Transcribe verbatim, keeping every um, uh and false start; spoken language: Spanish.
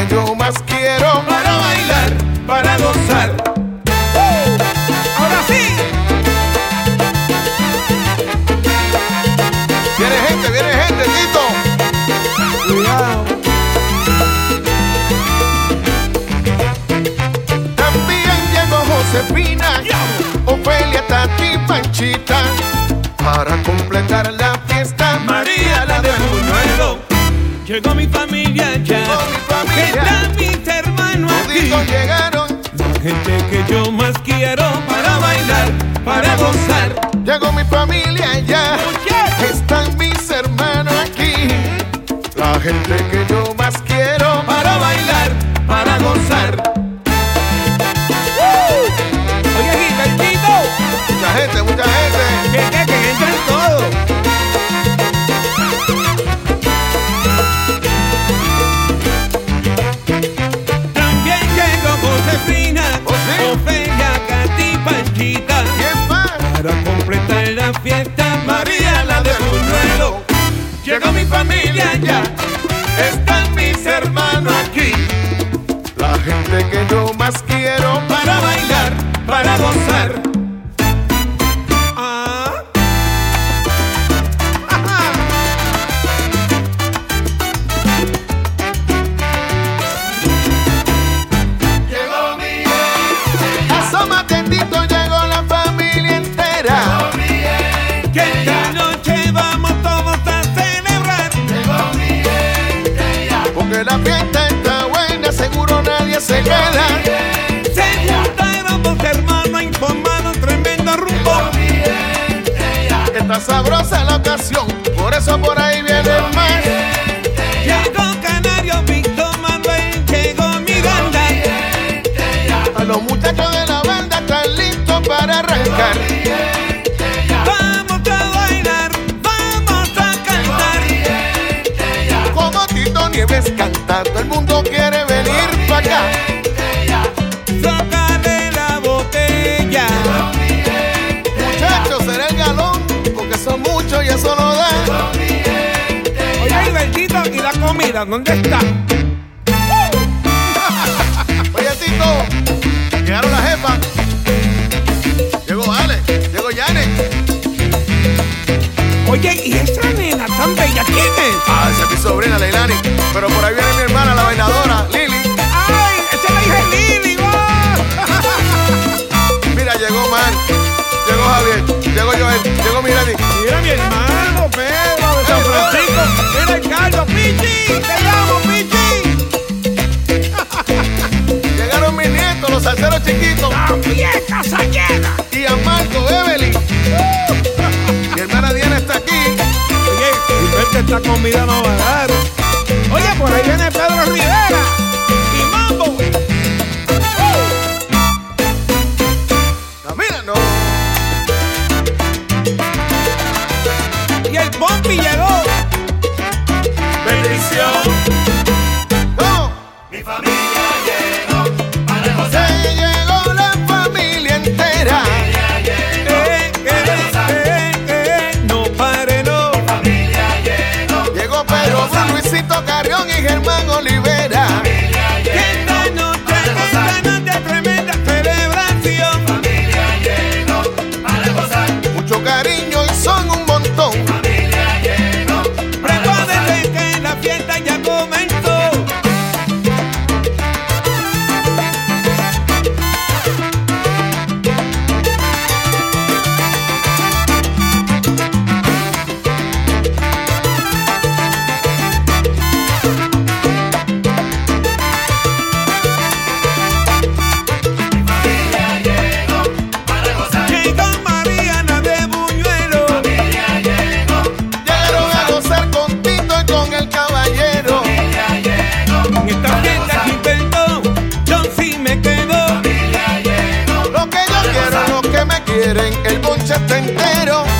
que yo más quiero, para bailar, para gozar. ¡Uh! Ahora sí. Viene gente, viene gente, Tito. Cuidado. También llegó Josefina, Ofelia, Tati, Panchita, para completar la fiesta. María la de Buñuelo. Llegó mi familia ya. Llegó mi familia. Están mis hermanos aquí. Toditos llegaron. La gente que yo más quiero, para bailar, para gozar. Llegó mi familia ya. Están mis hermanos aquí. La gente que yo más quiero, Para bailar, para gozar. ¡Uh! Oye, Gilbertito, mucha gente, mucha gente. que, que, que entran todos. También llegó Josefina, ¿Oh, sí? Ofelia, Katy, Panchita. ¿Quién más? Para completar la fiesta, María la de Buñuelo. Llegó mi familia ya, están mis hermanos aquí. La gente que yo más quiero, Para bailar, para gozar. Ah. Ajá. llegó mi asómate, Tito, llegó la familia entera. Que esta noche vamos todos a celebrar. Porque la fiesta está buena, seguro nadie se queda. Se juntaron dos hermanos informados, tremendo rumbo. Está sabrosa la ocasión, por eso por ahí viene más. Llegó Canario, Víctor Manuel, llegó Miranda. A los muchachos de la banda están listos para arrancar. Vamos a bailar, vamos a cantar. Como Tito Nieves canta, todo el mundo quiere venir para acá. Sácale la botella. Muchachos, será el galón, porque son muchos y eso no da. Oye, Albertito, ¿y la comida dónde está? Oye, Tito, llegaron las jefas. Llegó Ale, llegó Yane. Oye, ¿y esa nena tan bella quién es? Ah, esa es mi sobrina Leilani. Pero por ahí viene mi hermana, la bailadora, Lili. ¡Ay, esa es la hija de Lili! Mira, llegó Man, llegó Javier, llegó Joel, llegó Mirani. Mira mi hermano Pedro de San Francisco. Mira el Carlos, Pichi, te llamo, Pichi. Llegaron mis nietos, los salseros chiquitos. También casa llena. Y a Marco, Evelyn. Mi hermana Diana está aquí. Oye, Gilberto, esta comida no va a dar. Oye, por ahí viene Pedro Rivera y Mambo. Camila, no. Y el Pompi llegó. Bendición. No. Mi familia llegó para Se gozar. llegó la familia entera. Familia llegó Eh, eh, eh, eh, no pare, no. familia llegó. Llegó Pedro, Luisito Carrión y Germán Olivera. Familia Que llegó. esta noche, esta noche tremenda celebración. Familia llegó para gozar. Mucho cariño y son un montón. Familia llegó para gozar. Recuérdate que la fiesta ya comenzó. Familia llegó para gozar. Llegó Mariana de Buñuelo. Familia llegó. Llegaron a gozar con Tito y con el caballero. Familia llegó. En esta fiesta que inventó, yo sí me quedo. Familia llegó. Lo que yo quiero, lo que me quieren, el bonche está entero.